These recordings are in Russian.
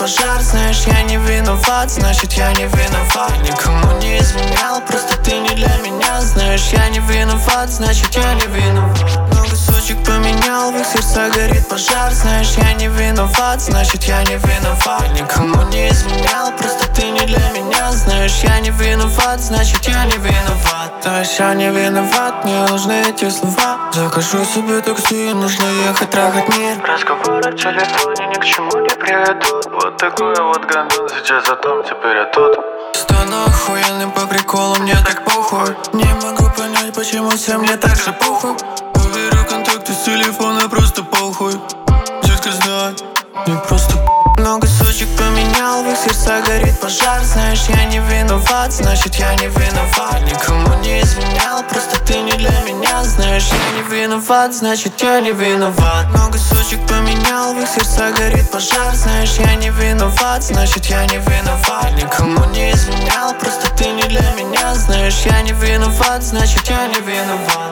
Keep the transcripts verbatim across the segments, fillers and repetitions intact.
пожар. Знаешь, я не виноват, значит я не виноват. Никому не изменял, просто ты не для меня. Знаешь, я не виноват, значит я не виноват. Много сучек поменял, в их сердцах горит пожар. Знаешь, я не виноват, значит я не виноват. Никому не изменял, просто ты не для меня. Знаешь, я не виноват, значит я не виноват. То есть я не виноват, мне нужны эти слова. Закажу себе такси, нужно ехать трахать мир. Разговоры в телефоне ни к чему не приведут. Вот такой вот гандон, сейчас о том, теперь я тут. Стану охуенным по приколу, мне так похуй. Не могу понять, почему всем мне так же похуй. Уберу контакты с телефона, просто похуй. Детка, знай, не просто. Много сучек поменял, в их сердцах горит пожар. Знаешь, я не виноват, значит я не виноват. Никому не изменял, просто ты не для меня. Знаешь, я не виноват, значит я не виноват. Много сучек поменял, в их сердцах горит пожар. Знаешь, я не виноват, значит я не виноват. Никому не изменял, просто ты не для меня. Знаешь, я не виноват, значит я не виноват.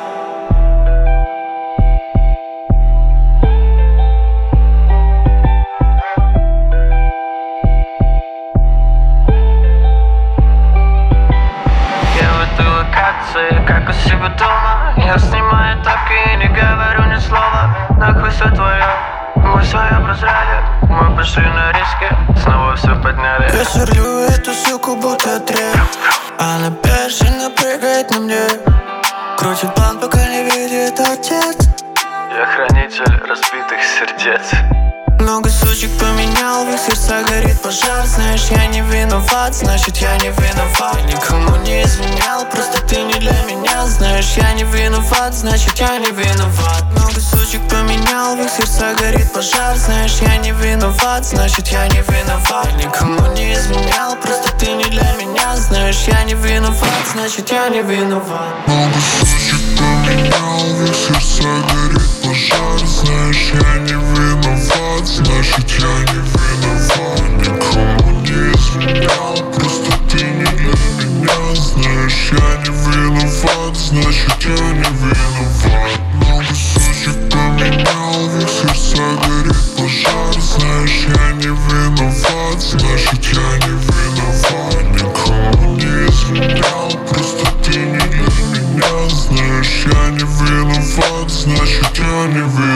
Как у себя дома, я снимаю тапки и не говорю ни слова. Нахуй все твое, мы свое прозрали. Мы пошли на риски, снова все подняли. Я сверлю эту суку, будто треп. Она бешено прыгает на мне. Крутит план, пока не видит отец. Я хранитель разбитых сердец. Много сучек поменял, в их сердцах горит пожар. Знаешь, я не виноват, значит я не виноват. Никому не изменял, просто ты не для меня. Знаешь, я не виноват, значит я не виноват. Много сучек поменял, в их сердцах горит пожар. Знаешь, я не виноват, значит я не виноват. Никому не изменял, просто ты не для меня. Знаешь, я не виноват, значит я не виноват. Много сучек поменял, в их сердцах горит пожар. Знаешь, я не виноват, значит я не виноват. Никому не изменял, просто ты не для меня. Знаешь, я не виноват, значит я не виноват. Много сучек поменял, в их сердцах горит пожар. Знаешь, я не виноват, значит я не виноват. Никому не изменял, просто ты не для меня. Знаешь, я не виноват, значит я не виноват.